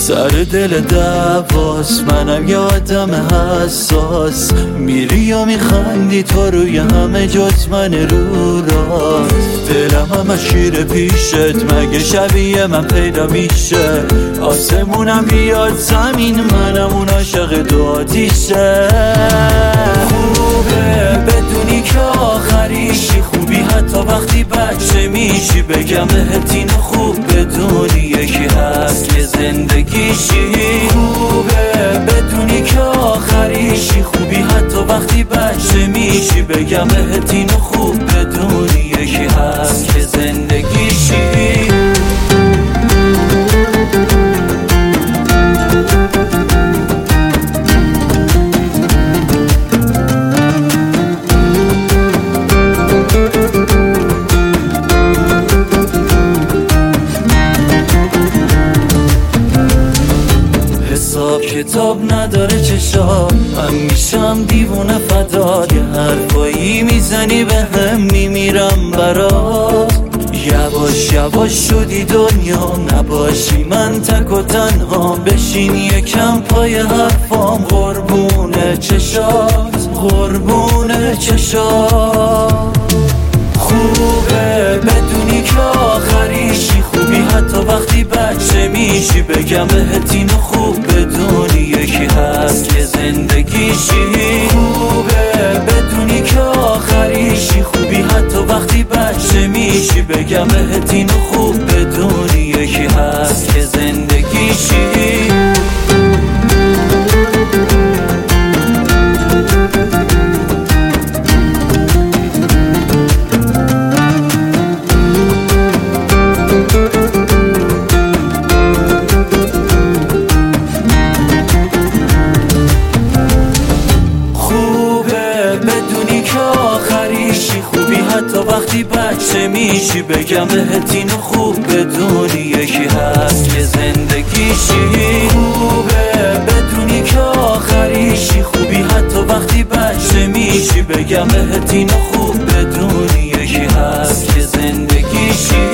سر دل دعواست، منم یه آدم حساس. میری و میخندی تو روی همه جز من رو راست. دلم همه شیر پیشت، مگه شبیه من پیدا میشه؟ آسمونم بیاد زمین، منم اون عاشق دو آتیشه. خوبه بدونی که آخریشی، خوبی حتی وقتی بچه میشی. بگم بهت اینو خوب بدونی، یکی هست که زندگیشی. خوبه بدونی که آخریشی، خوبی حتی وقتی بچه میشی. بگم بهت اینو خوب بدونی، یکی هست که زندگیشی. حساب کتاب نداره چشام، من میشم دیوونه فدات. یه حرفایی میزنی به هم میمیرم برات. یواش یواش شدی دنیا، نباشی من تک و تنها. بشین یکم پای حرفام، قربونه چشات، قربونه چشات. خوبه بدونی که آخریشی، خوبی حتی وقتی بچه میشی. بگم بهت اینو خوب بدونی، یکی هست که زندگیشی. خوبه بدونی که آخریشی، خوبی حتی وقتی بچه میشی. بگم بهت اینو خوب بدونی، یکی هست که زندگیشی. خوبی حتی وقتی بچه میشی. بگم بهت اینو خوب بدونی، یکی هست که زندگیشی. خوبه بدونی که آخریشی، خوبی حتی وقتی بچه میشی. بگم بهت اینو خوب بدونی، یکی هست که زندگیشی.